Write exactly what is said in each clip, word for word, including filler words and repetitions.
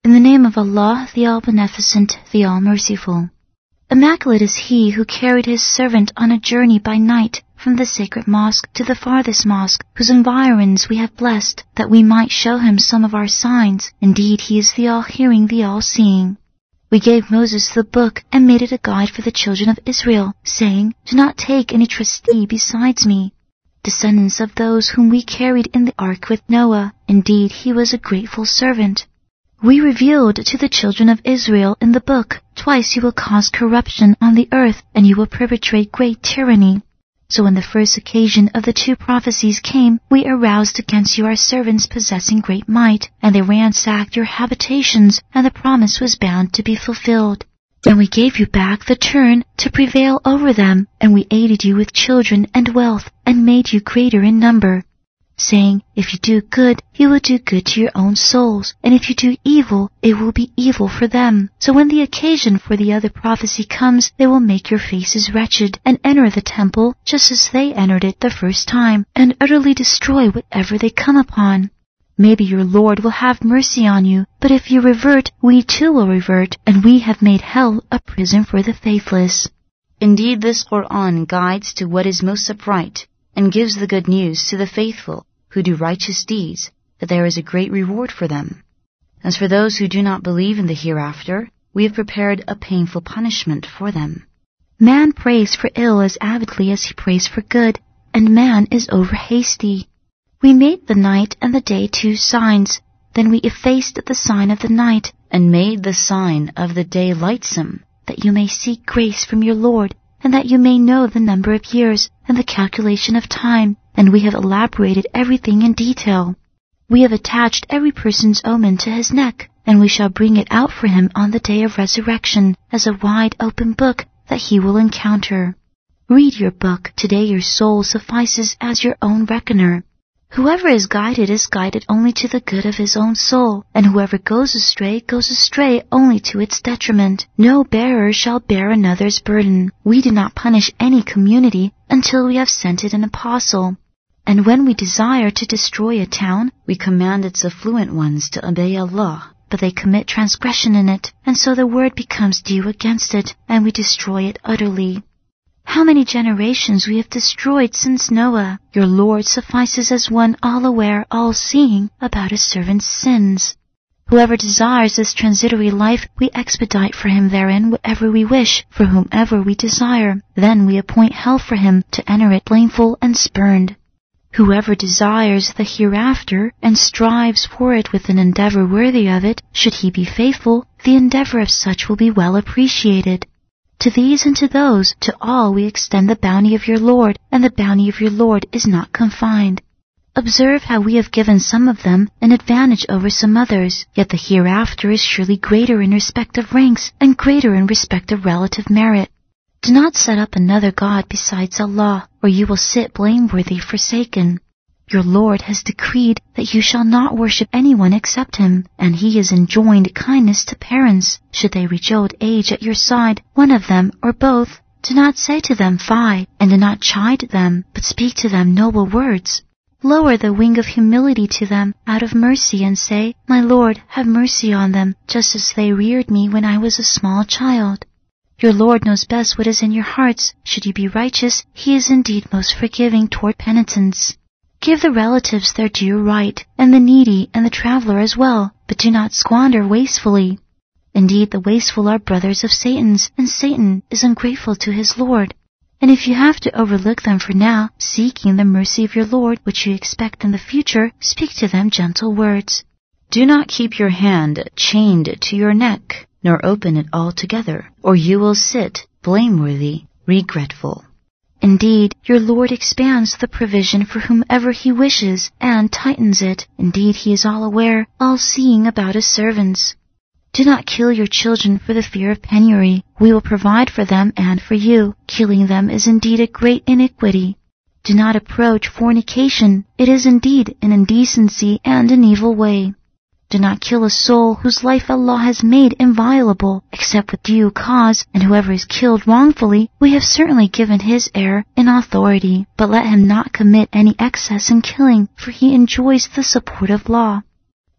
In the name of Allah, the All-Beneficent, the All-Merciful. Immaculate is he who carried his servant on a journey by night from the sacred mosque to the farthest mosque, whose environs we have blessed, that we might show him some of our signs. Indeed, he is the all-hearing, the all-seeing. We gave Moses the book and made it a guide for the children of Israel, saying, Do not take any trustee besides me, descendants of those whom we carried in the ark with Noah. Indeed, he was a grateful servant. We revealed to the children of Israel in the book, Twice you will cause corruption on the earth, and you will perpetrate great tyranny. So when the first occasion of the two prophecies came, we aroused against you our servants possessing great might, and they ransacked your habitations, and the promise was bound to be fulfilled. And we gave you back the turn to prevail over them, and we aided you with children and wealth, and made you greater in number, saying, If you do good, you will do good to your own souls, and if you do evil, it will be evil for them. So when the occasion for the other prophecy comes, they will make your faces wretched, and enter the temple just as they entered it the first time, and utterly destroy whatever they come upon. Maybe your Lord will have mercy on you, but if you revert, we too will revert, and we have made hell a prison for the faithless. Indeed, this Qur'an guides to what is most upright, and gives the good news to the faithful who do righteous deeds, that there is a great reward for them. As for those who do not believe in the hereafter, we have prepared a painful punishment for them. Man prays for ill as avidly as he prays for good, and man is over hasty. We made the night and the day two signs, then we effaced the sign of the night, and made the sign of the day lightsome, that you may seek grace from your Lord, and that you may know the number of years and the calculation of time, and we have elaborated everything in detail. We have attached every person's omen to his neck, and we shall bring it out for him on the day of resurrection as a wide open book that he will encounter. Read your book, today your soul suffices as your own reckoner. Whoever is guided is guided only to the good of his own soul, and whoever goes astray goes astray only to its detriment. No bearer shall bear another's burden. We do not punish any community until we have sent it an apostle. And when we desire to destroy a town, we command its affluent ones to obey Allah. But they commit transgression in it, and so the word becomes due against it, and we destroy it utterly. How many generations we have destroyed since Noah! Your Lord suffices as one all-aware, all-seeing about his servant's sins. Whoever desires this transitory life, we expedite for him therein whatever we wish, for whomever we desire. Then we appoint hell for him to enter it blameful and spurned. Whoever desires the hereafter, and strives for it with an endeavor worthy of it, should he be faithful, the endeavor of such will be well appreciated. To these and to those, to all we extend the bounty of your Lord, and the bounty of your Lord is not confined. Observe how we have given some of them an advantage over some others, yet the hereafter is surely greater in respect of ranks, and greater in respect of relative merit. Do not set up another God besides Allah, or you will sit blameworthy forsaken. Your Lord has decreed that you shall not worship anyone except him, and he has enjoined kindness to parents. Should they reach old age at your side, one of them or both, do not say to them, Fie, and do not chide them, but speak to them noble words. Lower the wing of humility to them out of mercy and say, My Lord, have mercy on them, just as they reared me when I was a small child. Your Lord knows best what is in your hearts. Should you be righteous, he is indeed most forgiving toward penitents. Give the relatives their due right, and the needy and the traveler as well, but do not squander wastefully. Indeed, the wasteful are brothers of Satan's, and Satan is ungrateful to his Lord. And if you have to overlook them for now, seeking the mercy of your Lord, which you expect in the future, speak to them gentle words. Do not keep your hand chained to your neck, nor open it altogether, or you will sit blameworthy, regretful. Indeed, your Lord expands the provision for whomever he wishes, and tightens it. Indeed, he is all aware, all-seeing about his servants. Do not kill your children for the fear of penury. We will provide for them and for you. Killing them is indeed a great iniquity. Do not approach fornication. It is indeed an indecency and an evil way. Do not kill a soul whose life Allah has made inviolable, except with due cause, and whoever is killed wrongfully, we have certainly given his heir an authority. But let him not commit any excess in killing, for he enjoys the support of law.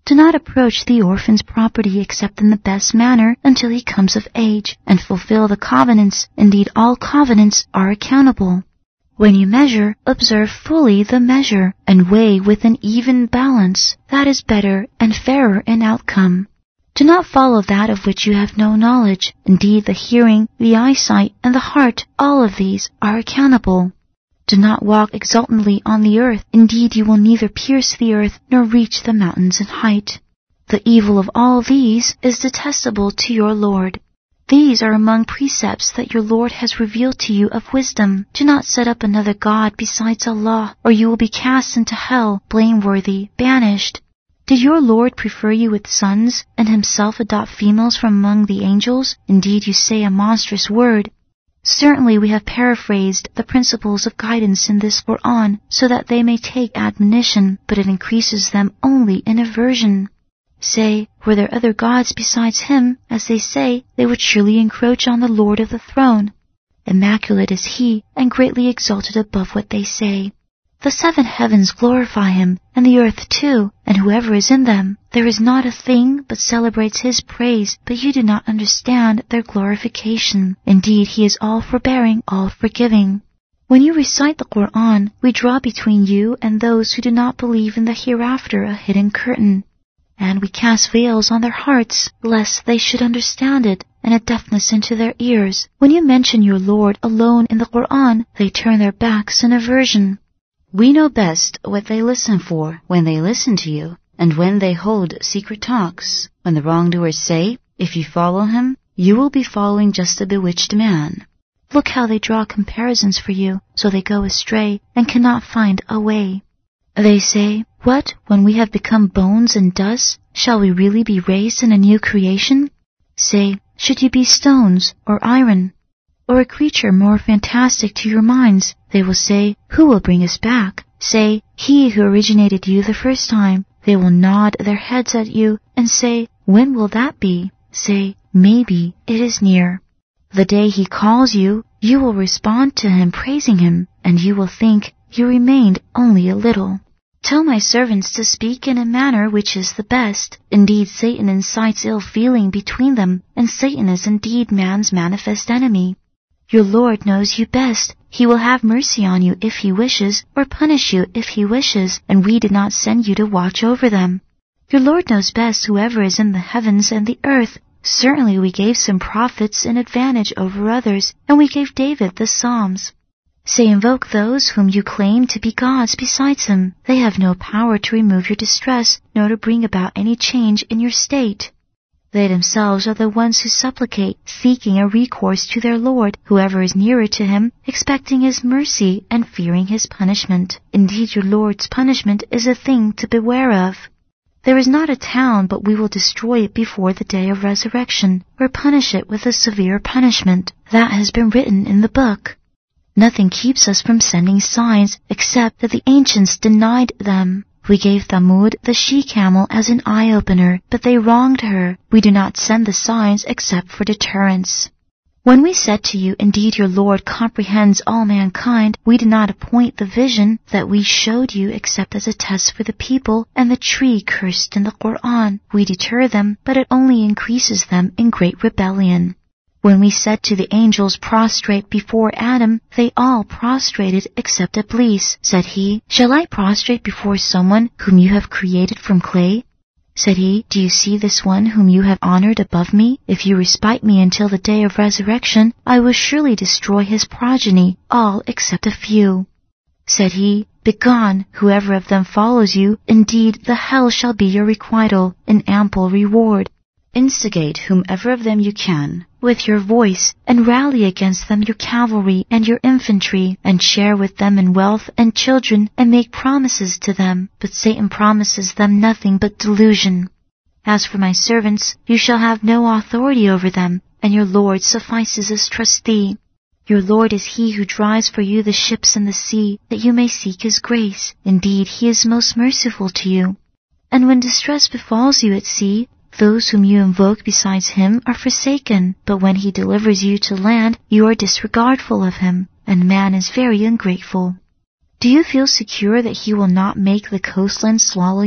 Do not approach the orphan's property except in the best manner until he comes of age, and fulfill the covenants. Indeed, all covenants are accountable. When you measure, observe fully the measure, and weigh with an even balance. That is better and fairer in outcome. Do not follow that of which you have no knowledge. Indeed, the hearing, the eyesight, and the heart, all of these are accountable. Do not walk exultantly on the earth. Indeed, you will neither pierce the earth nor reach the mountains in height. The evil of all these is detestable to your Lord. These are among precepts that your Lord has revealed to you of wisdom. Do not set up another God besides Allah, or you will be cast into hell, blameworthy, banished. Did your Lord prefer you with sons, and himself adopt females from among the angels? Indeed, you say a monstrous word. Certainly we have paraphrased the principles of guidance in this Qur'an so that they may take admonition, but it increases them only in aversion. Say, were there other gods besides him? As they say, they would surely encroach on the Lord of the throne. Immaculate is he, and greatly exalted above what they say. The seven heavens glorify him, and the earth too, and whoever is in them. There is not a thing but celebrates his praise, but you do not understand their glorification. Indeed, he is all forbearing, all forgiving. When you recite the Qur'an, we draw between you and those who do not believe in the hereafter a hidden curtain, and we cast veils on their hearts, lest they should understand it, and a deafness into their ears. When you mention your Lord alone in the Qur'an, they turn their backs in aversion. We know best what they listen for when they listen to you, and when they hold secret talks. When the wrongdoers say, if you follow him, you will be following just a bewitched man. Look how they draw comparisons for you, so they go astray and cannot find a way. They say, what, when we have become bones and dust, shall we really be raised in a new creation? Say, should you be stones or iron, or a creature more fantastic to your minds? They will say, who will bring us back? Say, he who originated you the first time. They will nod their heads at you and say, when will that be? Say, maybe it is near. The day he calls you, you will respond to him praising him, and you will think you remained only a little. Tell my servants to speak in a manner which is the best. Indeed, Satan incites ill feeling between them, and Satan is indeed man's manifest enemy. Your Lord knows you best. He will have mercy on you if he wishes, or punish you if he wishes, and we did not send you to watch over them. Your Lord knows best whoever is in the heavens and the earth. Certainly we gave some prophets an advantage over others, and we gave David the Psalms. Say, invoke those whom you claim to be gods besides him. They have no power to remove your distress, nor to bring about any change in your state. They themselves are the ones who supplicate, seeking a recourse to their Lord, whoever is nearer to him, expecting his mercy and fearing his punishment. Indeed, your Lord's punishment is a thing to beware of. There is not a town but we will destroy it before the day of resurrection, or punish it with a severe punishment. That has been written in the book. Nothing keeps us from sending signs, except that the ancients denied them. We gave Thamud the she-camel as an eye-opener, but they wronged her. We do not send the signs except for deterrence. When we said to you, indeed your Lord comprehends all mankind, we did not appoint the vision that we showed you except as a test for the people and the tree cursed in the Qur'an. We deter them, but it only increases them in great rebellion. When we said to the angels, prostrate before Adam, they all prostrated except Iblis. Said he, shall I prostrate before someone whom you have created from clay? Said he, do you see this one whom you have honored above me? If you respite me until the day of resurrection, I will surely destroy his progeny, all except a few. Said he, begone, whoever of them follows you, indeed the hell shall be your requital, an ample reward. Instigate whomever of them you can with your voice, and rally against them your cavalry and your infantry, and share with them in wealth and children, and make promises to them. But Satan promises them nothing but delusion. As for my servants, you shall have no authority over them, and your Lord suffices as trustee. Your Lord is he who drives for you the ships in the sea, that you may seek his grace. Indeed, he is most merciful to you. And when distress befalls you at sea, those whom you invoke besides him are forsaken, but when he delivers you to land, you are disregardful of him, and man is very ungrateful. Do you feel secure that he will not make the coastland swallow you?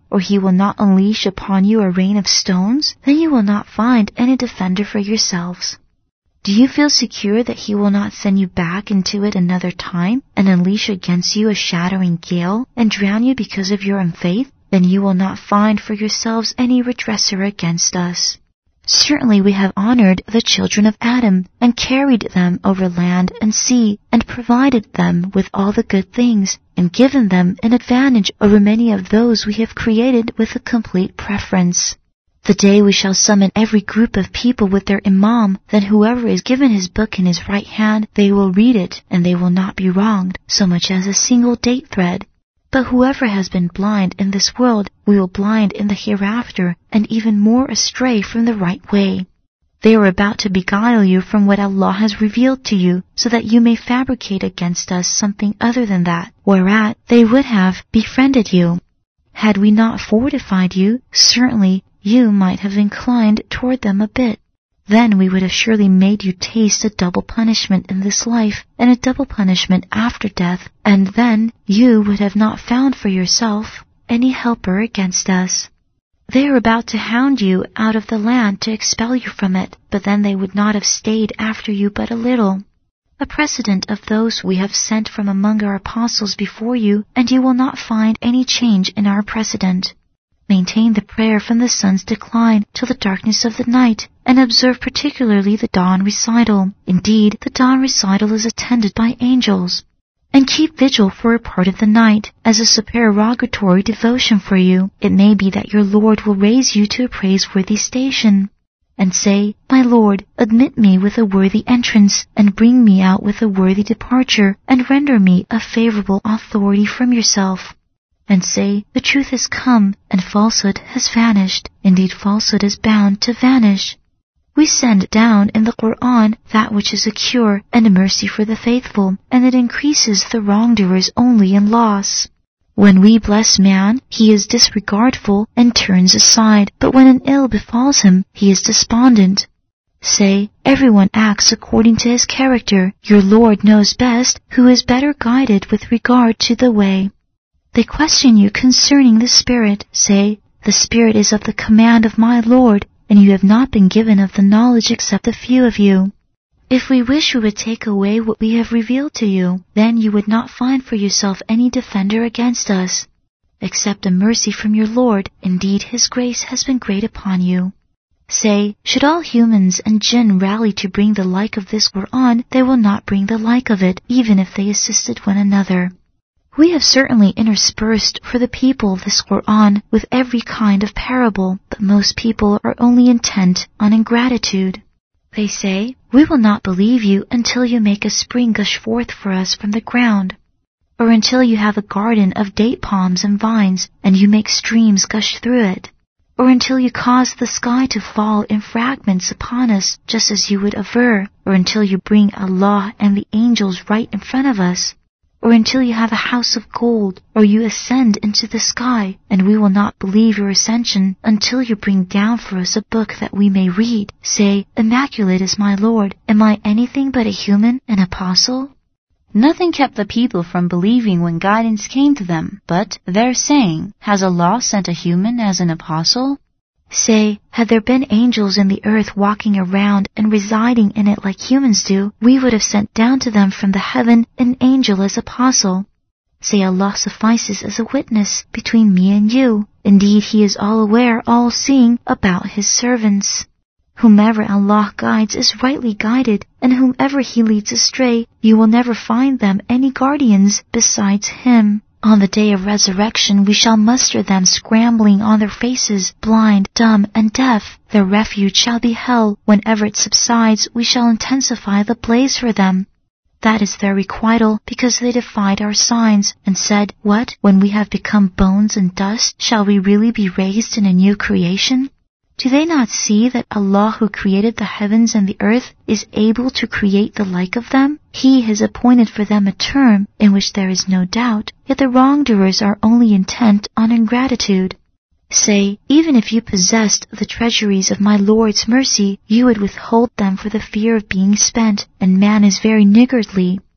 or he will not unleash upon you a rain of stones, then you will not find any defender for yourselves. Do you feel secure that he will not send you back into it another time and unleash against you a shattering gale and drown you because of your unfaith? Then you will not find for yourselves any redresser against us. Certainly we have honored the children of Adam and carried them over land and sea and provided them with all the good things and given them an advantage over many of those we have created with a complete preference. The day we shall summon every group of people with their imam, then whoever is given his book in his right hand, they will read it, and they will not be wronged so much as a single date thread. But whoever has been blind in this world, we will blind in the hereafter, and even more astray from the right way. They are about to beguile you from what Allah has revealed to you, so that you may fabricate against us something other than that, whereat they would have befriended you. Had we not fortified you, certainly you might have inclined toward them a bit. Then we would have surely made you taste a double punishment in this life, and a double punishment after death, and then you would have not found for yourself any helper against us. They are about to hound you out of the land to expel you from it, but then they would not have stayed after you but a little. A precedent of those we have sent from among our apostles before you, and you will not find any change in our precedent. Maintain the prayer from the sun's decline till the darkness of the night, and observe particularly the dawn recital. Indeed, the dawn recital is attended by angels. And keep vigil for a part of the night, as a supererogatory devotion for you. It may be that your Lord will raise you to a praiseworthy station. And say, My Lord, admit me with a worthy entrance, and bring me out with a worthy departure, and render me a favorable authority from yourself. And say, the truth has come, and falsehood has vanished. Indeed, falsehood is bound to vanish. We send down in the Qur'an that which is a cure and a mercy for the faithful, and it increases the wrongdoers only in loss. When we bless man, he is disregardful and turns aside, but when an ill befalls him, he is despondent. Say, everyone acts according to his character. Your Lord knows best who is better guided with regard to the way. They question you concerning the Spirit. Say, the Spirit is of the command of my Lord, and you have not been given of the knowledge except a few of you. If we wish we would take away what we have revealed to you, then you would not find for yourself any defender against us. Accept a mercy from your Lord. Indeed, His grace has been great upon you. Say, should all humans and jinn rally to bring the like of this Qur'an, they will not bring the like of it, even if they assisted one another. We have certainly interspersed for the people this Qur'an with every kind of parable, but most people are only intent on ingratitude. They say, we will not believe you until you make a spring gush forth for us from the ground, or until you have a garden of date palms and vines, and you make streams gush through it, or until you cause the sky to fall in fragments upon us, just as you would aver, or until you bring Allah and the angels right in front of us, or until you have a house of gold, or you ascend into the sky, and we will not believe your ascension until you bring down for us a book that we may read. Say, Immaculate is my Lord. Am I anything but a human, an apostle? Nothing kept the people from believing when guidance came to them, but their saying, Has Allah sent a human as an apostle? Say, had there been angels in the earth walking around and residing in it like humans do, we would have sent down to them from the heaven an angel as apostle. Say, Allah suffices as a witness between me and you. Indeed, He is all aware, all seeing about His servants. Whomever Allah guides is rightly guided, and whomever He leads astray, you will never find them any guardians besides Him. On the day of resurrection we shall muster them scrambling on their faces, blind, dumb, and deaf. Their refuge shall be hell. Whenever it subsides, we shall intensify the blaze for them. That is their requital, because they defied our signs, and said, What, when we have become bones and dust, shall we really be raised in a new creation? Do they not see that Allah who created the heavens and the earth is able to create the like of them? He has appointed for them a term in which there is no doubt, yet the wrongdoers are only intent on ingratitude. Say, even if you possessed the treasuries of my Lord's mercy, you would withhold them for the fear of being spent, and man is very niggardly.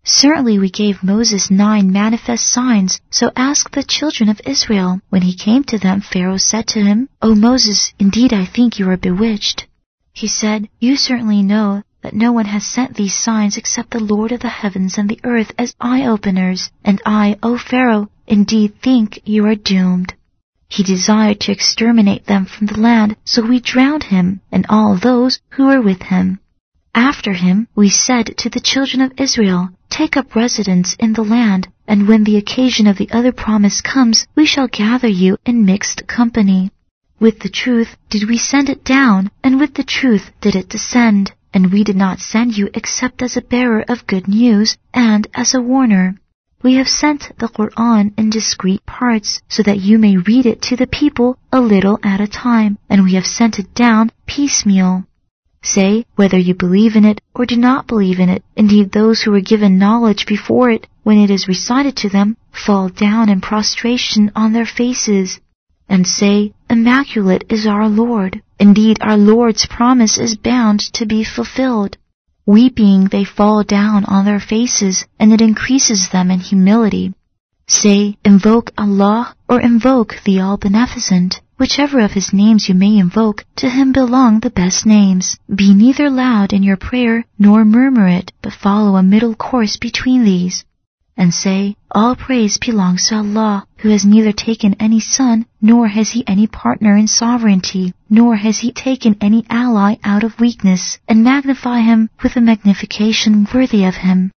Certainly we gave Moses nine manifest signs, so ask the children of Israel. When he came to them, Pharaoh said to him, O Moses, indeed I think you are bewitched. He said, You certainly know that no one has sent these signs except the Lord of the heavens and the earth as eye-openers, and I, O Pharaoh, indeed think you are doomed. He desired to exterminate them from the land, so we drowned him and all those who were with him. After him we said to the children of Israel, Take up residence in the land, and when the occasion of the other promise comes, we shall gather you in mixed company. With the truth did we send it down, and with the truth did it descend, and we did not send you except as a bearer of good news and as a warner. We have sent the Qur'an in discrete parts, so that you may read it to the people a little at a time, and we have sent it down piecemeal. Say, whether you believe in it or do not believe in it, indeed those who were given knowledge before it, when it is recited to them, fall down in prostration on their faces, and say, Immaculate is our Lord. Indeed our Lord's promise is bound to be fulfilled. Weeping they fall down on their faces, and it increases them in humility. Say, Invoke Allah or invoke the All-Beneficent. Whichever of his names you may invoke, to him belong the best names. Be neither loud in your prayer nor murmur it, but follow a middle course between these. And say, All praise belongs to Allah, who has neither taken any son, nor has he any partner in sovereignty, nor has he taken any ally out of weakness, and magnify him with a magnification worthy of him.